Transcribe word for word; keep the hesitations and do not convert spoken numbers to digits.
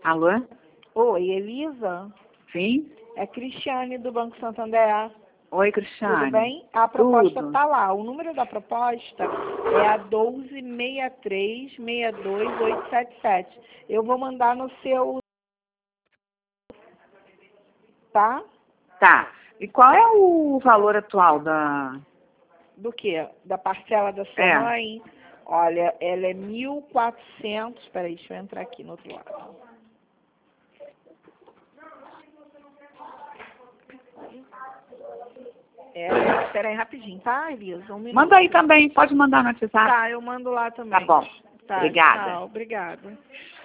Alô? Oi, Elisa? Sim? É Cristiane do Banco Santander. Oi, Cristiane. Tudo bem? A proposta Tudo. está lá. O número da proposta é a doze sessenta e três, sessenta e dois, oitocentos e setenta e sete. Eu vou mandar no seu... Tá? Tá. E qual é o valor atual da... Do quê? Da parcela da sua É. mãe? Olha, ela é mil e quatrocentos... Peraí, deixa eu entrar aqui no outro lado. É, peraí, rapidinho, tá, Elisa? Um minuto. Manda aí também, pode mandar no WhatsApp. Tá, eu mando lá também. Tá bom. Tá, Obrigada. tchau, obrigada.